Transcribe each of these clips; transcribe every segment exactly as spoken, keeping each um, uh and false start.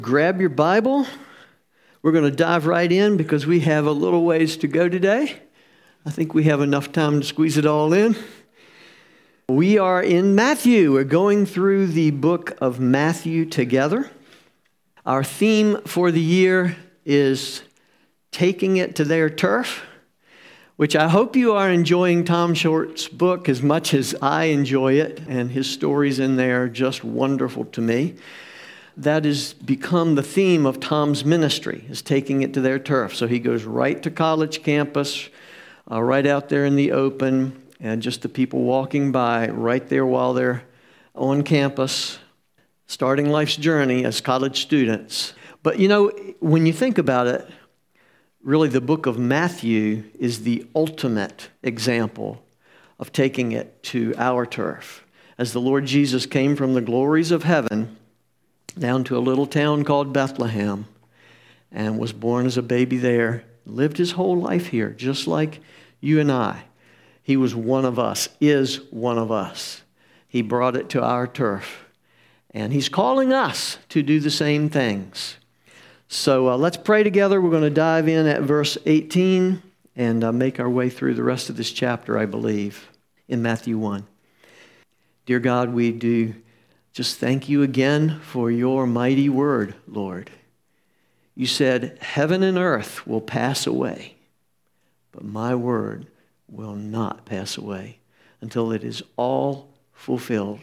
Grab your Bible. We're going to dive right in because we have a little ways to go today. I think we have enough time to squeeze it all in. We are in Matthew. We're going through the book of Matthew together. Our theme for the year is taking it to their turf, which I hope you are enjoying Tom Short's book as much as I enjoy it, and his stories in there are just wonderful to me. That has become the theme of Tom's ministry, is taking it to their turf. So he goes right to college campus, uh, right out there in the open, and just the people walking by right there while they're on campus, starting life's journey as college students. But you know, when you think about it, really the book of Matthew is the ultimate example of taking it to our turf. As the Lord Jesus came from the glories of heaven down to a little town called Bethlehem and was born as a baby there, lived his whole life here, just like you and I. He was one of us, is one of us. He brought it to our turf, and he's calling us to do the same things. So uh, let's pray together. We're going to dive in at verse eighteen and uh, make our way through the rest of this chapter, I believe, in Matthew one. Dear God, we do just thank you again for your mighty word, Lord. You said, heaven and earth will pass away, but my word will not pass away until it is all fulfilled.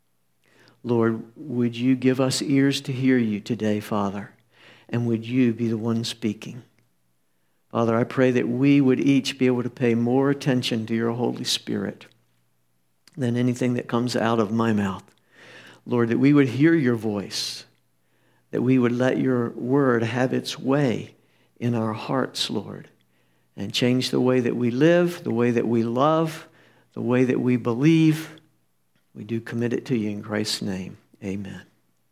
Lord, would you give us ears to hear you today, Father, and would you be the one speaking? Father, I pray that we would each be able to pay more attention to your Holy Spirit than anything that comes out of my mouth. Lord, that we would hear your voice, that we would let your word have its way in our hearts, Lord, and change the way that we live, the way that we love, the way that we believe. We do commit it to you in Christ's name. Amen.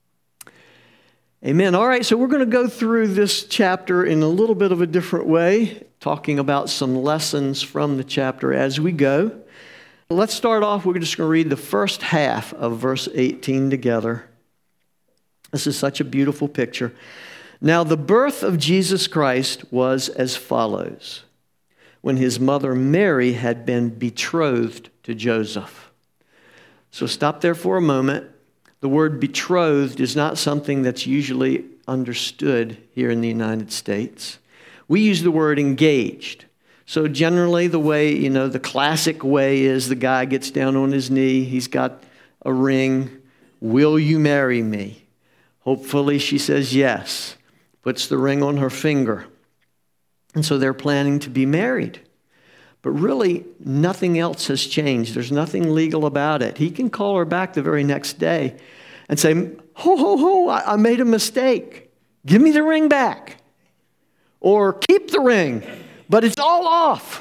Amen. All right, so we're going to go through this chapter in a little bit of a different way, talking about some lessons from the chapter as we go. Let's start off, we're just going to read the first half of verse eighteen together. This is such a beautiful picture. Now, the birth of Jesus Christ was as follows. When his mother Mary had been betrothed to Joseph. So stop there for a moment. The word betrothed is not something that's usually understood here in the United States. We use the word engaged. So generally the way, you know, the classic way is the guy gets down on his knee. He's got a ring. Will you marry me? Hopefully she says yes. Puts the ring on her finger. And so they're planning to be married. But really, nothing else has changed. There's nothing legal about it. He can call her back the very next day and say, ho, ho, ho, I, I made a mistake. Give me the ring back. Or keep the ring, but it's all off.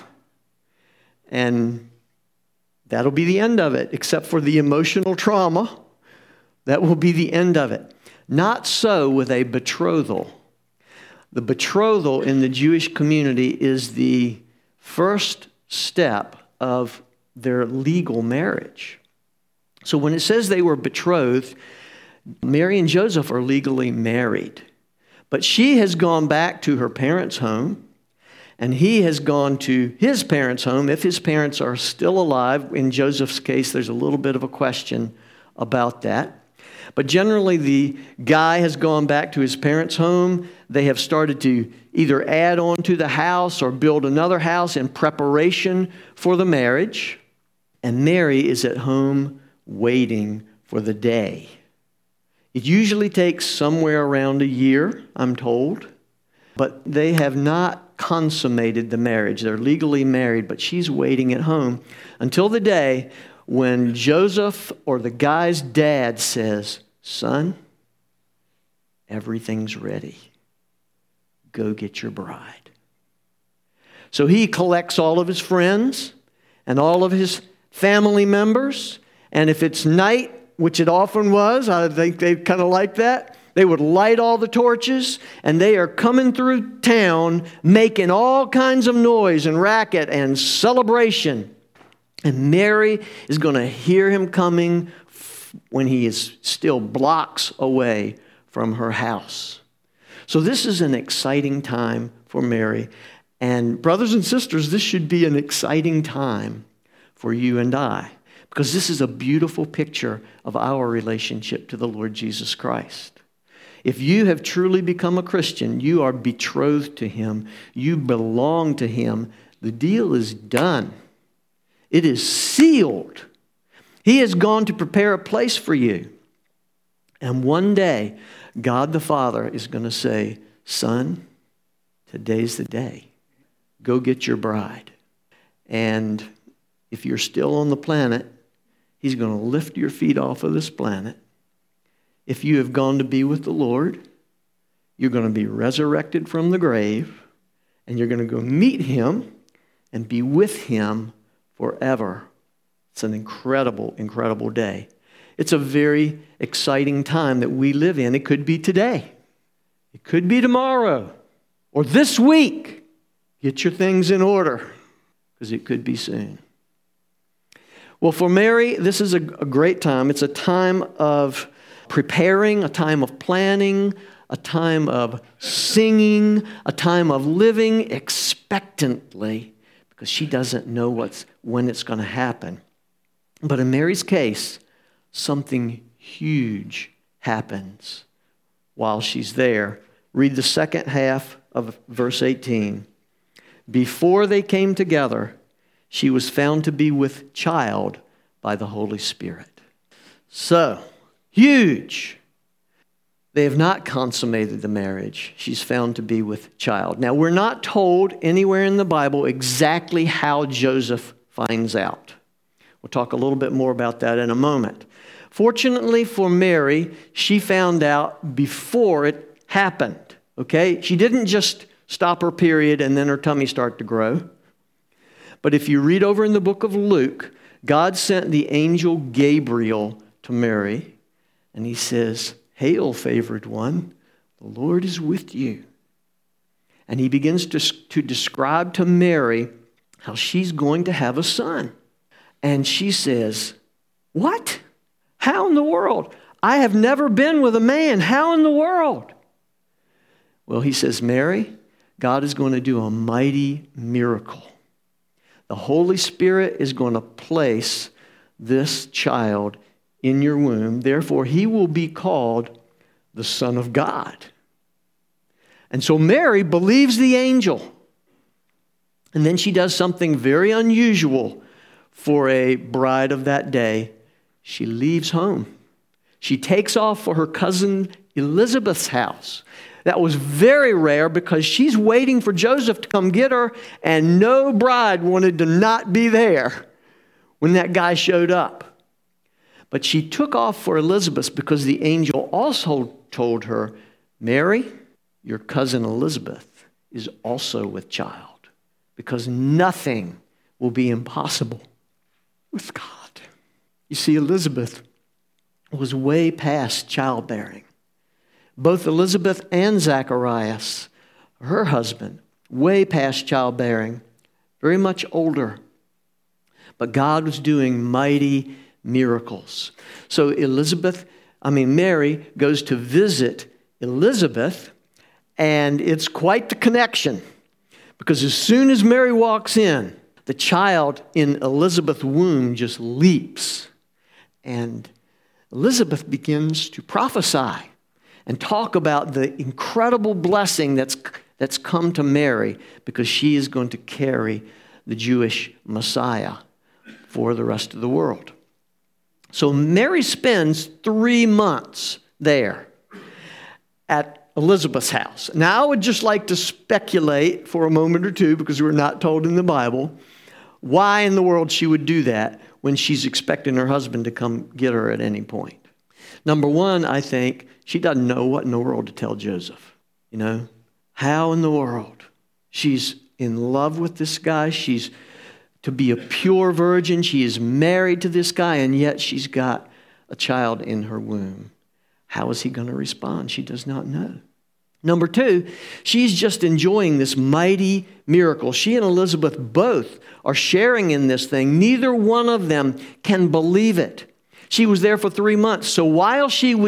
And that'll be the end of it, except for the emotional trauma. That will be the end of it. Not so with a betrothal. The betrothal in the Jewish community is the first step of their legal marriage. So when it says they were betrothed, Mary and Joseph are legally married. But she has gone back to her parents' home, and he has gone to his parents' home, if his parents are still alive. In Joseph's case, there's a little bit of a question about that. But generally, the guy has gone back to his parents' home. They have started to either add on to the house or build another house in preparation for the marriage. And Mary is at home waiting for the day. It usually takes somewhere around a year, I'm told. But they have not consummated the marriage. They're legally married, but she's waiting at home until the day when Joseph or the guy's dad says, son, everything's ready. Go get your bride. So he collects all of his friends and all of his family members. And if it's night, which it often was, I think they kind of like that, they would light all the torches, and they are coming through town making all kinds of noise and racket and celebration. And Mary is going to hear him coming when he is still blocks away from her house. So this is an exciting time for Mary. And brothers and sisters, this should be an exciting time for you and I, because this is a beautiful picture of our relationship to the Lord Jesus Christ. If you have truly become a Christian, you are betrothed to Him, you belong to Him, the deal is done. It is sealed. He has gone to prepare a place for you. And one day, God the Father is going to say, son, today's the day. Go get your bride. And if you're still on the planet, He's going to lift your feet off of this planet. If you have gone to be with the Lord, you're going to be resurrected from the grave, and you're going to go meet Him and be with Him forever. It's an incredible, incredible day. It's a very exciting time that we live in. It could be today. It could be tomorrow or this week. Get your things in order, because it could be soon. Well, for Mary, this is a, a great time. It's a time of preparing, a time of planning, a time of singing, a time of living expectantly, because she doesn't know what's when it's going to happen. But in Mary's case, something huge happens while she's there. Read the second half of verse eighteen. Before they came together, she was found to be with child by the Holy Spirit. So, huge. They have not consummated the marriage. She's found to be with child. Now, we're not told anywhere in the Bible exactly how Joseph finds out. We'll talk a little bit more about that in a moment. Fortunately for Mary, she found out before it happened. Okay? She didn't just stop her period and then her tummy start to grow. But if you read over in the book of Luke, God sent the angel Gabriel to Mary, and he says, "Hail, favored one, the Lord is with you." And he begins to, to describe to Mary how she's going to have a son. And she says, "What? How in the world? I have never been with a man. How in the world?" Well, he says, "Mary, God is going to do a mighty miracle. The Holy Spirit is going to place this child in your womb. Therefore, he will be called the Son of God." And so Mary believes the angel. And then she does something very unusual for a bride of that day. She leaves home. She takes off for her cousin Elizabeth's house. That was very rare, because she's waiting for Joseph to come get her, and no bride wanted to not be there when that guy showed up. But she took off for Elizabeth because the angel also told her, "Mary, your cousin Elizabeth is also with child, because nothing will be impossible with God." You see, Elizabeth was way past childbearing. Both Elizabeth and Zacharias, her husband, way past childbearing, very much older. But God was doing mighty miracles. So Elizabeth, I mean Mary, goes to visit Elizabeth, and it's quite the connection. Because as soon as Mary walks in, the child in Elizabeth's womb just leaps. And Elizabeth begins to prophesy and talk about the incredible blessing that's, that's come to Mary, because she is going to carry the Jewish Messiah for the rest of the world. So Mary spends three months there at Elizabeth's house. Now, I would just like to speculate for a moment or two, because we're not told in the Bible, why in the world she would do that when she's expecting her husband to come get her at any point. Number one, I think she doesn't know what in the world to tell Joseph. You know, how in the world? She's in love with this guy. She's to be a pure virgin. She is married to this guy, and yet she's got a child in her womb. How is he going to respond? She does not know. Number two, she's just enjoying this mighty miracle. She and Elizabeth both are sharing in this thing. Neither one of them can believe it. She was there for three months. So while she would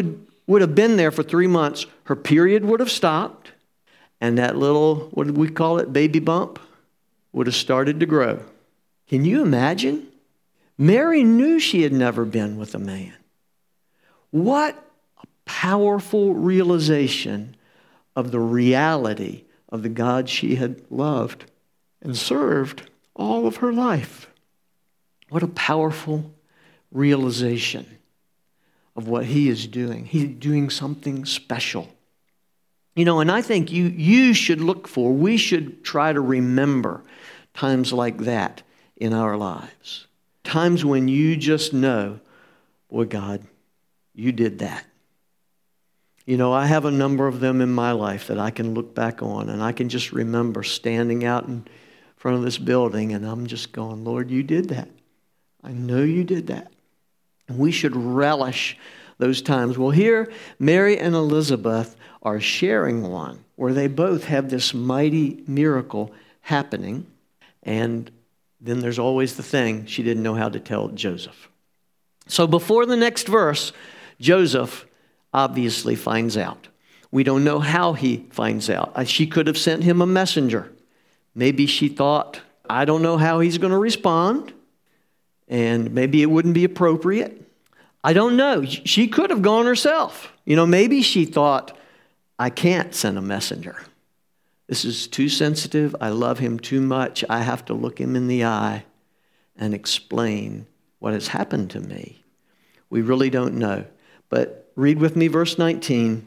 would have been there for three months, her period would have stopped, and that little, what did we call it, baby bump, would have started to grow. Can you imagine? Mary knew she had never been with a man. What a powerful realization of the reality of the God she had loved and served all of her life. What a powerful realization of what he is doing. He's doing something special. You know, and I think you, you should look for, we should try to remember times like that in our lives. Times when you just know, boy, God, you did that. You know, I have a number of them in my life that I can look back on, and I can just remember standing out in front of this building, and I'm just going, Lord, you did that. I know you did that. And we should relish those times. Well, here, Mary and Elizabeth are sharing one where they both have this mighty miracle happening, and then there's always the thing, she didn't know how to tell Joseph. So before the next verse, Joseph obviously finds out. We don't know how he finds out. She could have sent him a messenger. Maybe she thought, I don't know how he's going to respond, and maybe it wouldn't be appropriate. I don't know. She could have gone herself. You know, maybe she thought, I can't send a messenger. This is too sensitive. I love him too much. I have to look him in the eye and explain what has happened to me. We really don't know. But read with me verse nineteen.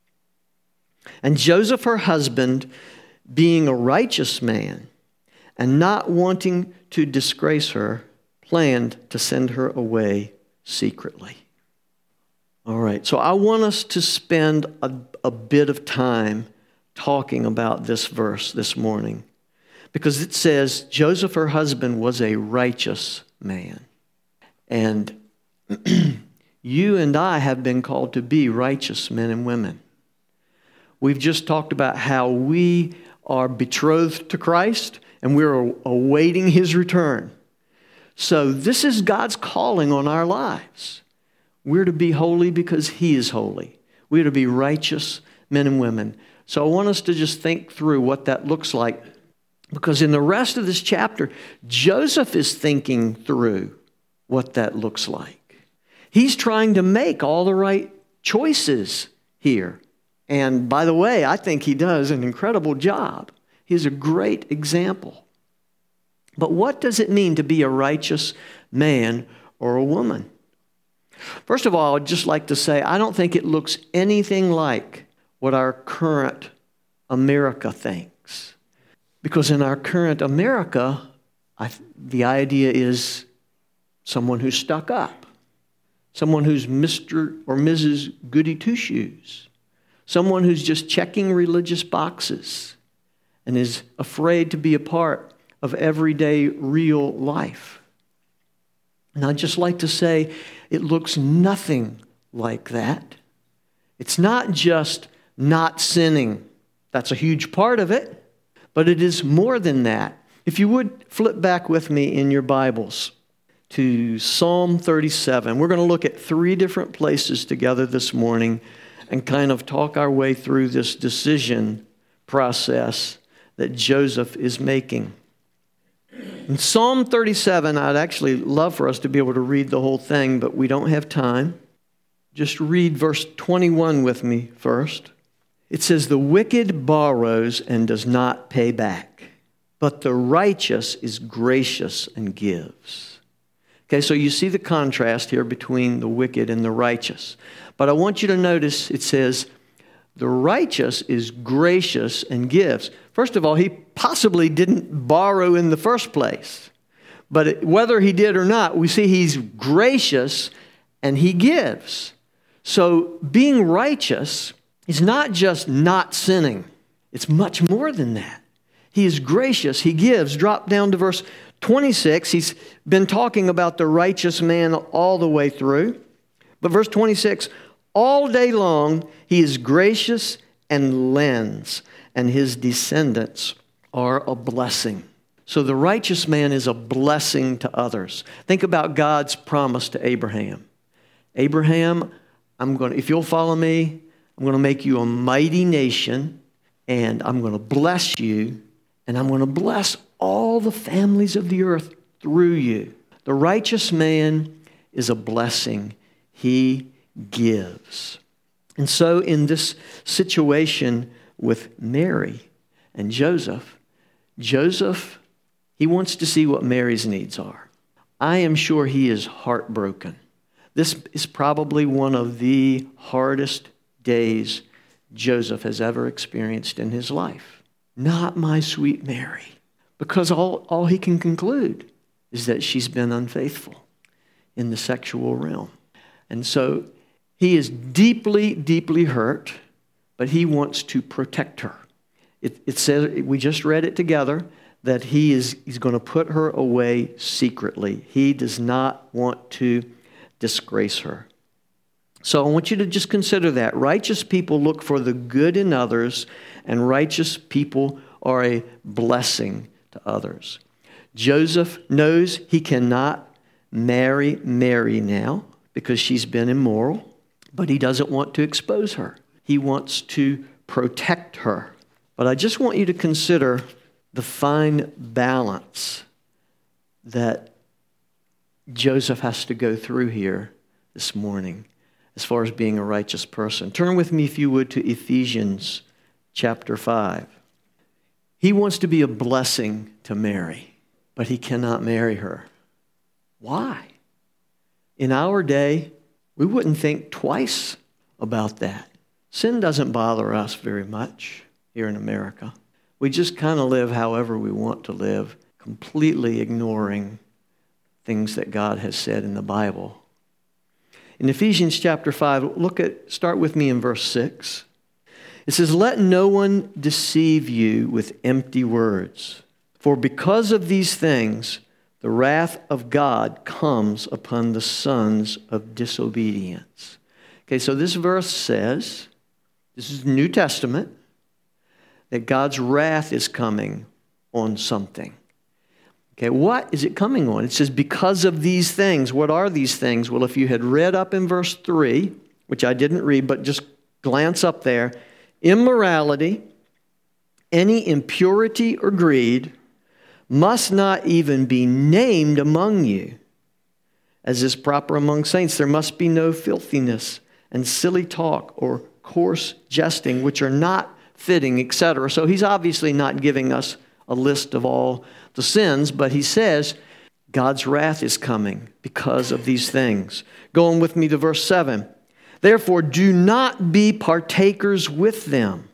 And Joseph, her husband, being a righteous man and not wanting to disgrace her, planned to send her away secretly. All right, so I want us to spend a, a bit of time talking about this verse this morning, because it says Joseph, her husband, was a righteous man. And you and I have been called to be righteous men and women. We've just talked about how we are betrothed to Christ and we're awaiting his return. So this is God's calling on our lives. We're to be holy because he is holy. We're to be righteous men and women. So I want us to just think through what that looks like, because in the rest of this chapter, Joseph is thinking through what that looks like. He's trying to make all the right choices here. And by the way, I think he does an incredible job. He's a great example. But what does it mean to be a righteous man or a woman? First of all, I'd just like to say, I don't think it looks anything like what our current America thinks. Because in our current America, I, the idea is someone who's stuck up. Someone who's Mister or Missus Goody Two-Shoes. Someone who's just checking religious boxes and is afraid to be a part of everyday real life. And I'd just like to say, it looks nothing like that. It's not just not sinning. That's a huge part of it. But it is more than that. If you would flip back with me in your Bibles to Psalm thirty-seven. We're going to look at three different places together this morning and kind of talk our way through this decision process that Joseph is making. In Psalm thirty-seven, I'd actually love for us to be able to read the whole thing, but we don't have time. Just read verse twenty-one with me first. It says, "The wicked borrows and does not pay back, but the righteous is gracious and gives." Okay, so you see the contrast here between the wicked and the righteous. But I want you to notice it says, the righteous is gracious and gives. First of all, he possibly didn't borrow in the first place. But whether he did or not, we see he's gracious and he gives. So being righteous is not just not sinning. It's much more than that. He is gracious. He gives. Drop down to verse twenty-six. He's been talking about the righteous man all the way through. But verse twenty-six, all day long he is gracious and lends, and his descendants are a blessing. So the righteous man is a blessing to others. Think about God's promise to Abraham. Abraham, I'm going to, if you'll follow me, I'm going to make you a mighty nation, and I'm going to bless you, and I'm going to bless all the families of the earth through you. The righteous man is a blessing. He gives. And so in this situation with Mary and Joseph, Joseph, he wants to see what Mary's needs are. I am sure he is heartbroken. This is probably one of the hardest days Joseph has ever experienced in his life. Not my sweet Mary. Because all, all he can conclude is that she's been unfaithful in the sexual realm. And so he is deeply, deeply hurt, but he wants to protect her. It, it says, we just read it together, that he is he's going to put her away secretly. He does not want to disgrace her. So I want you to just consider that. Righteous people look for the good in others, and righteous people are a blessing to others. Joseph knows he cannot marry Mary now because she's been immoral, but he doesn't want to expose her. He wants to protect her. But I just want you to consider the fine balance that Joseph has to go through here this morning as far as being a righteous person. Turn with me, if you would, to Ephesians chapter five. He wants to be a blessing to Mary, but he cannot marry her. Why? In our day, we wouldn't think twice about that. Sin doesn't bother us very much here in America. We just kind of live however we want to live, completely ignoring things that God has said in the Bible. In Ephesians chapter five, look at, start with me in verse six. It says, "Let no one deceive you with empty words, for because of these things, the wrath of God comes upon the sons of disobedience." Okay, so this verse says, this is the New Testament, that God's wrath is coming on something. Okay, what is it coming on? It says, because of these things. What are these things? Well, if you had read up in verse three, which I didn't read, but just glance up there, immorality, any impurity or greed must not even be named among you. As is proper among saints, there must be no filthiness and silly talk or coarse jesting, which are not fitting, et cetera. So he's obviously not giving us a list of all the sins, but he says God's wrath is coming because of these things. Going with me to verse seven. "Therefore, do not be partakers with them.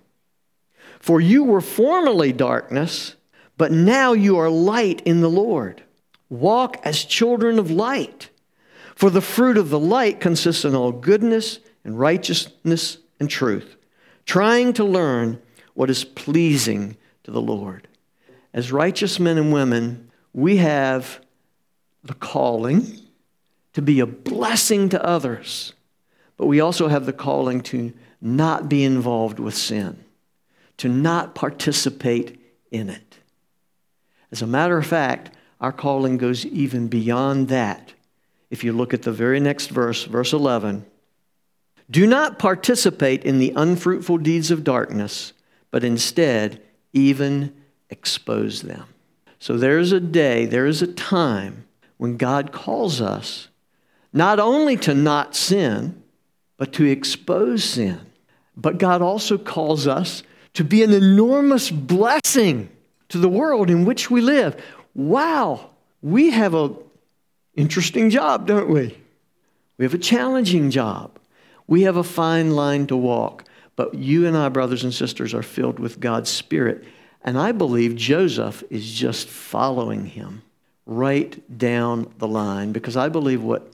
For you were formerly darkness, but now you are light in the Lord. Walk as children of light. For the fruit of the light consists in all goodness and righteousness and truth, trying to learn what is pleasing to the Lord." As righteous men and women, we have the calling to be a blessing to others, but we also have the calling to not be involved with sin, to not participate in it. As a matter of fact, our calling goes even beyond that. If you look at the very next verse, verse eleven, "Do not participate in the unfruitful deeds of darkness, but instead even expose them." So there's a day, there is a time when God calls us not only to not sin, but to expose sin. But God also calls us to be an enormous blessing to the world in which we live. Wow, we have an interesting job, don't we? We have a challenging job. We have a fine line to walk. But you and I, brothers and sisters, are filled with God's Spirit. And I believe Joseph is just following him right down the line, because I believe what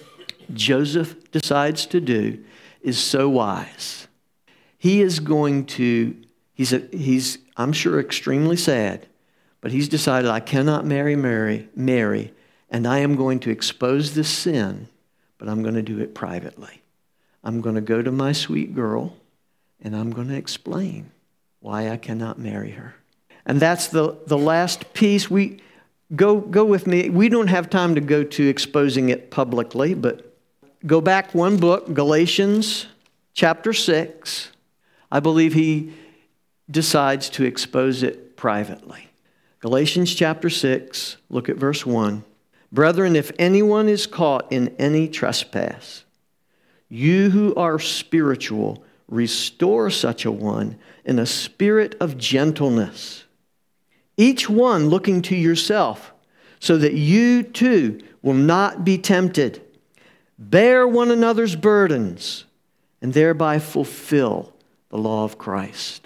Joseph decides to do is so wise. He is going to, he's, a, he's I'm sure, extremely sad, but he's decided, I cannot marry Mary, Mary, and I am going to expose this sin, but I'm going to do it privately. I'm going to go to my sweet girl, and I'm going to explain why I cannot marry her. And that's the, the last piece. We go, go with me. We don't have time to go to exposing it publicly, but go back one book, Galatians chapter six. I believe he decides to expose it privately. Galatians chapter six, look at verse one. Brethren, if anyone is caught in any trespass, you who are spiritual, restore such a one in a spirit of gentleness, each one looking to yourself, so that you too will not be tempted. Bear one another's burdens, and thereby fulfill the law of Christ.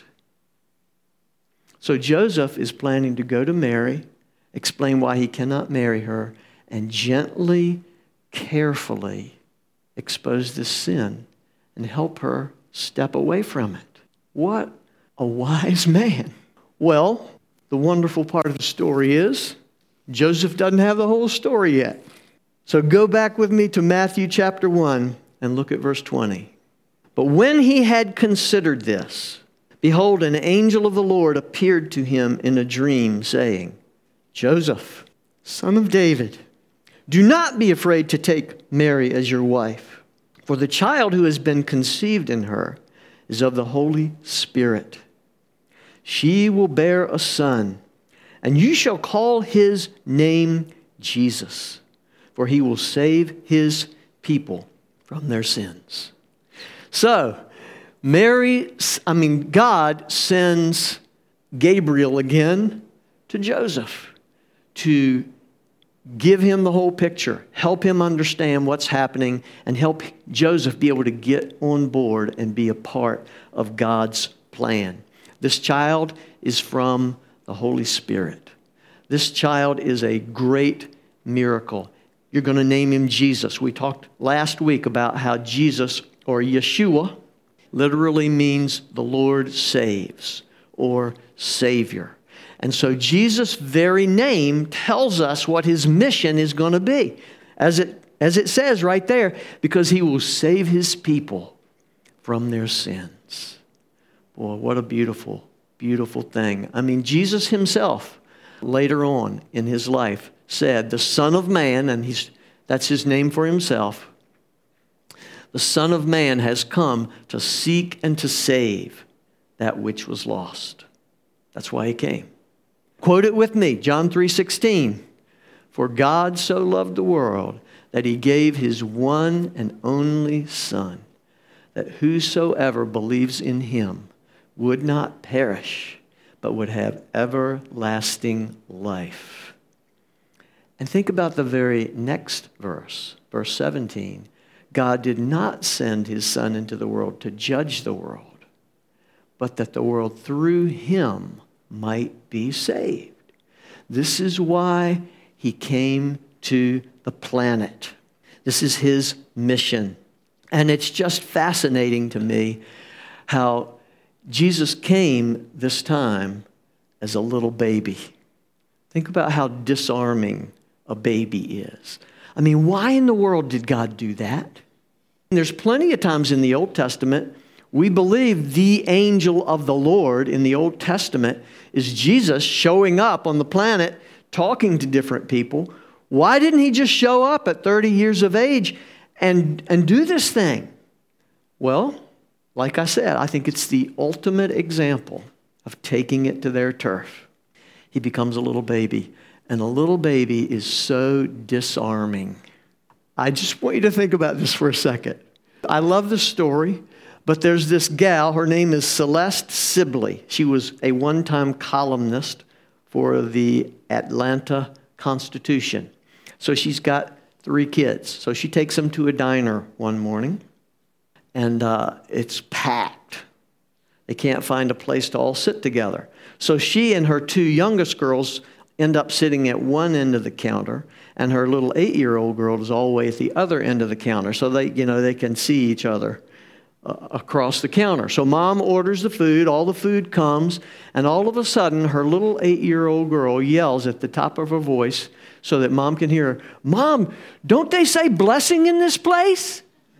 So Joseph is planning to go to Mary, explain why he cannot marry her, and gently, carefully expose this sin and help her step away from it. What a wise man. Well, the wonderful part of the story is Joseph doesn't have the whole story yet. So go back with me to Matthew chapter one and look at verse twenty. But when he had considered this, behold, an angel of the Lord appeared to him in a dream, saying, Joseph, son of David, do not be afraid to take Mary as your wife, for the child who has been conceived in her is of the Holy Spirit. She will bear a son, and you shall call his name Jesus, for he will save his people from their sins. So, Mary, I mean, God sends Gabriel again to Joseph to give him the whole picture, help him understand what's happening, and help Joseph be able to get on board and be a part of God's plan. This child is from the Holy Spirit. This child is a great miracle. You're going to name him Jesus. We talked last week about how Jesus, or Yeshua, literally means the Lord saves, or Savior. And so Jesus' very name tells us what his mission is going to be. As it, as it says right there, because he will save his people from their sins. Boy, what a beautiful, beautiful thing. I mean, Jesus himself, later on in his life, said, the Son of Man, and he's, that's his name for himself, the Son of Man has come to seek and to save that which was lost. That's why he came. Quote it with me, John three sixteen. For God so loved the world that he gave his one and only Son, that whosoever believes in him would not perish, but would have everlasting life. And think about the very next verse, verse seventeen. God did not send his Son into the world to judge the world, but that the world through him might be saved. This is why he came to the planet. This is his mission. And it's just fascinating to me how Jesus came this time as a little baby. Think about how disarming a baby is. I mean, why in the world did God do that? And there's plenty of times in the Old Testament we believe the angel of the Lord in the Old Testament is Jesus showing up on the planet, talking to different people. Why didn't he just show up at thirty years of age and, and do this thing? Well, like I said, I think it's the ultimate example of taking it to their turf. He becomes a little baby, and a little baby is so disarming. I just want you to think about this for a second. I love the story. But there's this gal, her name is Celeste Sibley. She was a one-time columnist for the Atlanta Constitution. So she's got three kids. So she takes them to a diner one morning, and uh, it's packed. They can't find a place to all sit together. So she and her two youngest girls end up sitting at one end of the counter, and her little eight-year-old girl is all the way at the other end of the counter, so they, you know, they can see each other uh, across the counter. So mom orders the food, all the food comes, and all of a sudden, her little eight-year-old girl yells at the top of her voice so that mom can hear her, "Mom, don't they say blessing in this place?"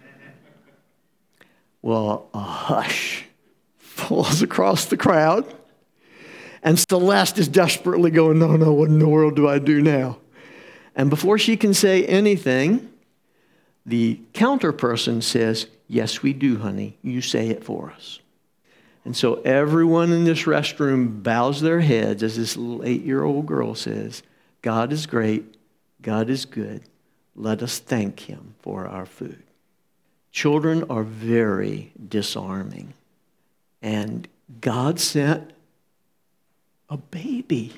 Well, a hush falls across the crowd. And Celeste is desperately going, no, no, what in the world do I do now? And before she can say anything, the counter person says, yes, we do, honey. You say it for us. And so everyone in this restroom bows their heads as this little eight-year-old girl says, God is great. God is good. Let us thank him for our food. Children are very disarming. And God sent a baby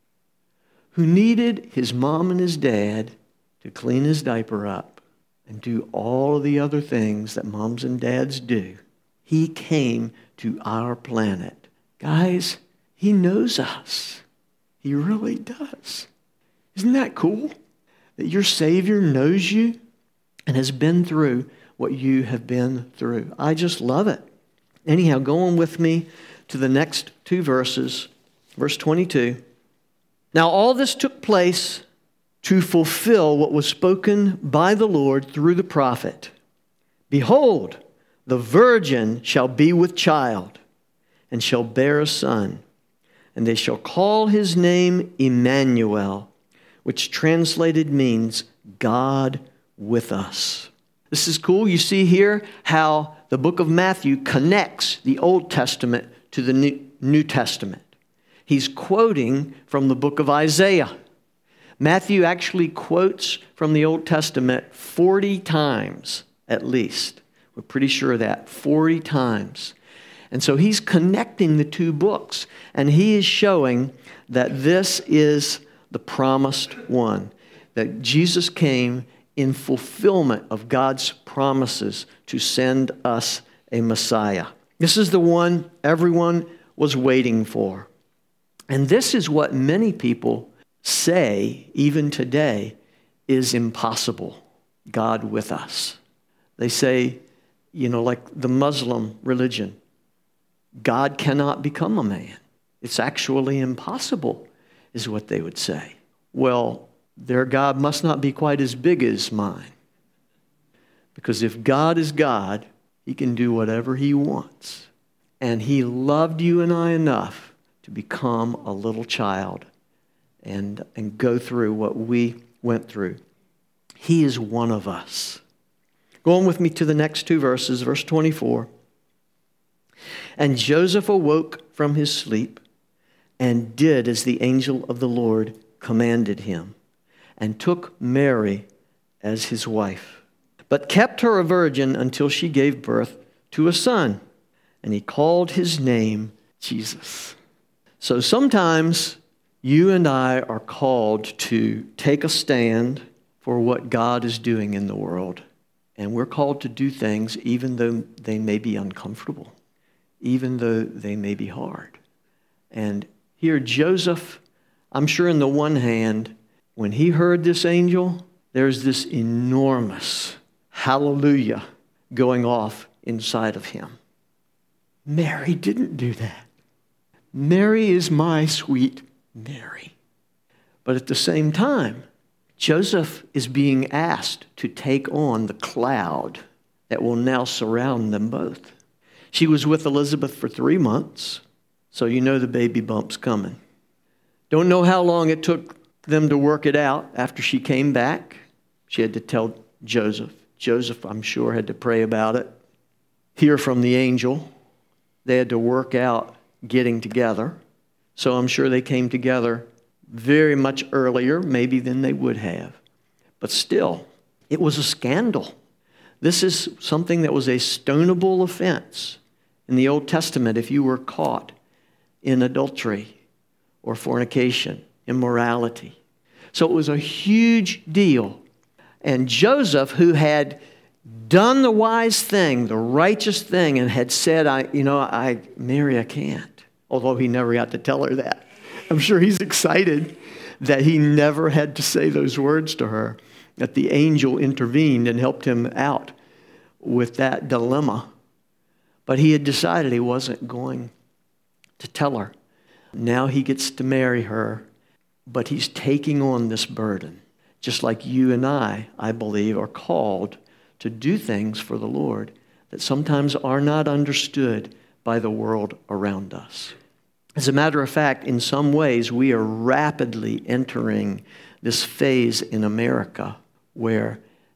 who needed his mom and his dad to clean his diaper up and do all of the other things that moms and dads do. He came to our planet. Guys, he knows us. He really does. Isn't that cool? That your Savior knows you and has been through what you have been through. I just love it. Anyhow, go on with me to the next two verses. Verse twenty-two. Now all this took place to fulfill what was spoken by the Lord through the prophet. Behold, the virgin shall be with child, and shall bear a son, and they shall call his name Emmanuel, which translated means God with us. This is cool. You see here how the book of Matthew connects the Old Testament to the New Testament. He's quoting from the book of Isaiah. Matthew actually quotes from the Old Testament forty times at least. We're pretty sure of that, forty times. And so he's connecting the two books, and he is showing that this is the promised one, that Jesus came in fulfillment of God's promises to send us a Messiah. This is the one everyone was waiting for. And this is what many people say, even today, is impossible. God with us. They say, you know, like the Muslim religion, God cannot become a man. It's actually impossible, is what they would say. Well, their God must not be quite as big as mine. Because if God is God, he can do whatever he wants. And he loved you and I enough to become a little child and, and go through what we went through. He is one of us. Go on with me to the next two verses, verse twenty-four. And Joseph awoke from his sleep and did as the angel of the Lord commanded him, and took Mary as his wife, but kept her a virgin until she gave birth to a son, and he called his name Jesus. So sometimes you and I are called to take a stand for what God is doing in the world. And we're called to do things even though they may be uncomfortable, even though they may be hard. And here Joseph, I'm sure in the one hand, when he heard this angel, there's this enormous hallelujah going off inside of him. Mary didn't do that. Mary is my sweet Mary. But at the same time, Joseph is being asked to take on the cloud that will now surround them both. She was with Elizabeth for three months, so you know the baby bump's coming. Don't know how long it took them to work it out after she came back. She had to tell Joseph. Joseph, I'm sure, had to pray about it, hear from the angel. They had to work out getting together. So I'm sure they came together very much earlier, maybe than they would have. But still, it was a scandal. This is something that was a stonable offense in the Old Testament if you were caught in adultery or fornication, immorality. So it was a huge deal. And Joseph, who had done the wise thing, the righteous thing, and had said, I, you know, I, Mary, I can't. Although he never got to tell her that. I'm sure he's excited that he never had to say those words to her, that the angel intervened and helped him out with that dilemma. But he had decided he wasn't going to tell her. Now he gets to marry her, but he's taking on this burden. Just like you and I, I believe, are called to do things for the Lord that sometimes are not understood by the world around us. As a matter of fact, in some ways, we are rapidly entering this phase in America where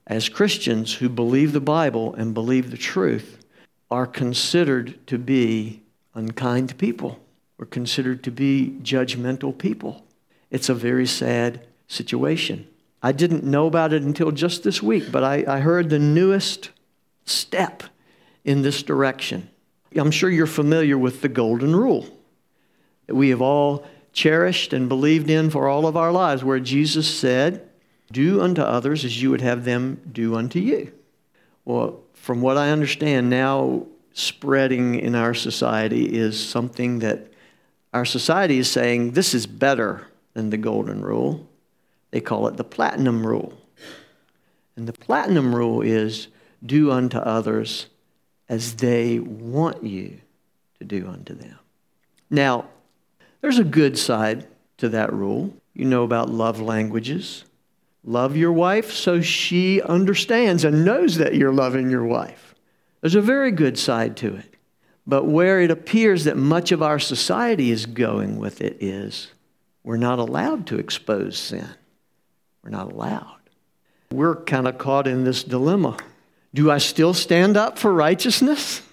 as Christians who believe the Bible and believe the truth, are considered to be unkind people. We're considered to be judgmental people. It's a very sad situation. I didn't know about it until just this week, but I, I heard the newest step in this direction. I'm sure you're familiar with the golden rule that we have all cherished and believed in for all of our lives, where Jesus said, "Do unto others as you would have them do unto you." Well, from what I understand now, spreading in our society is something that our society is saying, this is better than the golden rule. They call it the platinum rule. And the platinum rule is, do unto others as they want you to do unto them. Now, there's a good side to that rule. You know about love languages. Love your wife so she understands and knows that you're loving your wife. There's a very good side to it. But where it appears that much of our society is going with it is, we're not allowed to expose sin. We're not allowed. We're kind of caught in this dilemma. Do I still stand up for righteousness?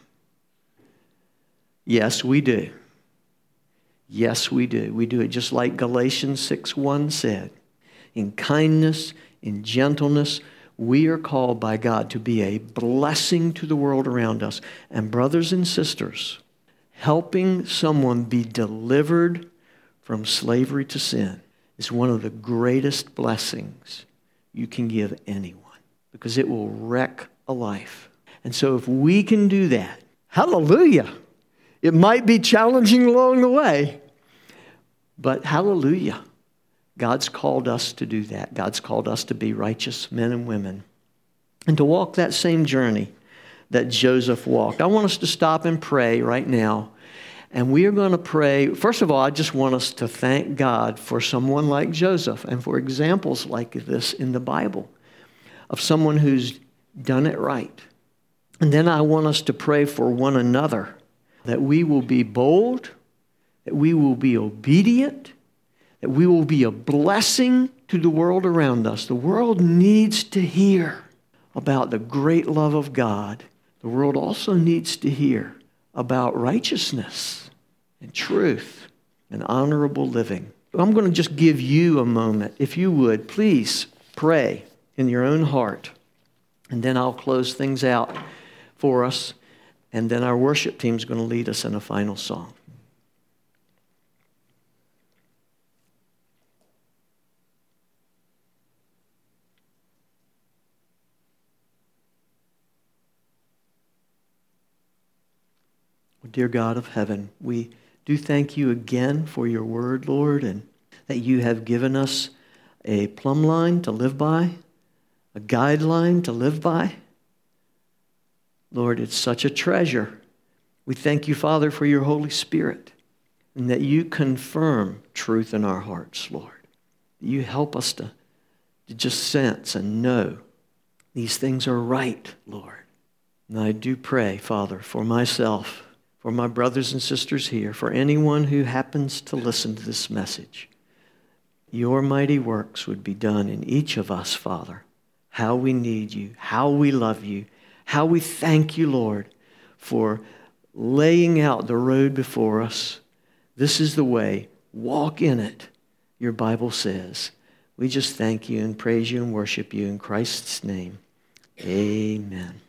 Yes, we do. Yes, we do. We do it just like Galatians six one said. In kindness, in gentleness, we are called by God to be a blessing to the world around us. And brothers and sisters, helping someone be delivered from slavery to sin is one of the greatest blessings you can give anyone, because it will wreck a life. And so if we can do that, hallelujah. It might be challenging along the way, but hallelujah. God's called us to do that. God's called us to be righteous men and women and to walk that same journey that Joseph walked. I want us to stop and pray right now. And we are going to pray. First of all, I just want us to thank God for someone like Joseph and for examples like this in the Bible of someone who's done it right. And then I want us to pray for one another, that we will be bold, that we will be obedient, that we will be a blessing to the world around us. The world needs to hear about the great love of God. The world also needs to hear about righteousness and truth and honorable living. I'm going to just give you a moment. If you would, please pray in your own heart. And then I'll close things out for us. And then our worship team is going to lead us in a final song. Dear God of heaven, we do thank you again for your word, Lord, and that you have given us a plumb line to live by, a guideline to live by. Lord, it's such a treasure. We thank you, Father, for your Holy Spirit, and that you confirm truth in our hearts, Lord. You help us to, to just sense and know these things are right, Lord. And I do pray, Father, for myself, for my brothers and sisters here, for anyone who happens to listen to this message. Your mighty works would be done in each of us, Father. How we need you, how we love you, how we thank you, Lord, for laying out the road before us. This is the way. Walk in it, your Bible says. We just thank you and praise you and worship you in Christ's name. Amen.